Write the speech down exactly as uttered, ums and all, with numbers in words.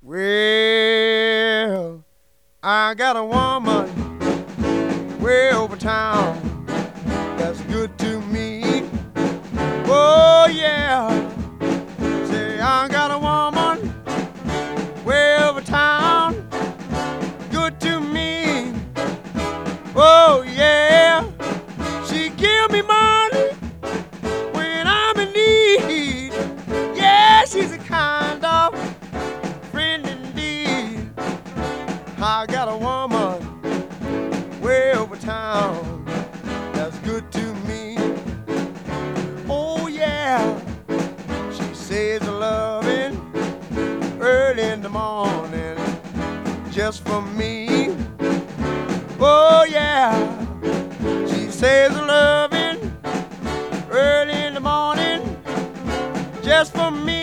Well, I got a woman way over town that's good to me. Oh, yeah. Say, I got a woman way over town, good to me. Oh, yeah. She give me money when I'm in need. Yeah, she's a kind of friend indeed. I got a woman way over town that's good to me. Oh, yeah. She says a loving early in the morning just for me. Oh, yeah. She says a loving early in the morning just for me.